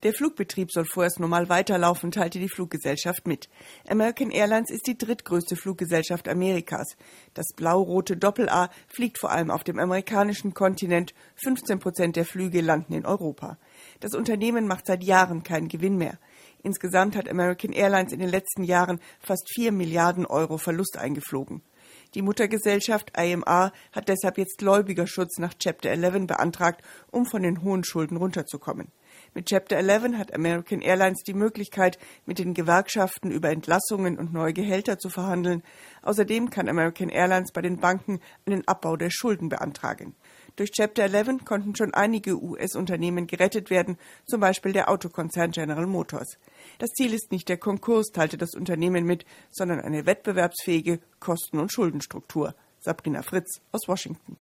Der Flugbetrieb soll vorerst normal weiterlaufen, teilte die Fluggesellschaft mit. American Airlines ist die drittgrößte Fluggesellschaft Amerikas. Das blau-rote Doppel-A fliegt vor allem auf dem amerikanischen Kontinent. 15% der Flüge landen in Europa. Das Unternehmen macht seit Jahren keinen Gewinn mehr. Insgesamt hat American Airlines in den letzten Jahren fast 4 Milliarden Euro Verlust eingeflogen. Die Muttergesellschaft AMA hat deshalb jetzt Gläubigerschutz nach Chapter 11 beantragt, um von den hohen Schulden runterzukommen. Mit Chapter 11 hat American Airlines die Möglichkeit, mit den Gewerkschaften über Entlassungen und neue Gehälter zu verhandeln. Außerdem kann American Airlines bei den Banken einen Abbau der Schulden beantragen. Durch Chapter 11 konnten schon einige US-Unternehmen gerettet werden, zum Beispiel der Autokonzern General Motors. Das Ziel ist nicht der Konkurs, teilte das Unternehmen mit, sondern eine wettbewerbsfähige Kosten- und Schuldenstruktur. Sabrina Fritz aus Washington.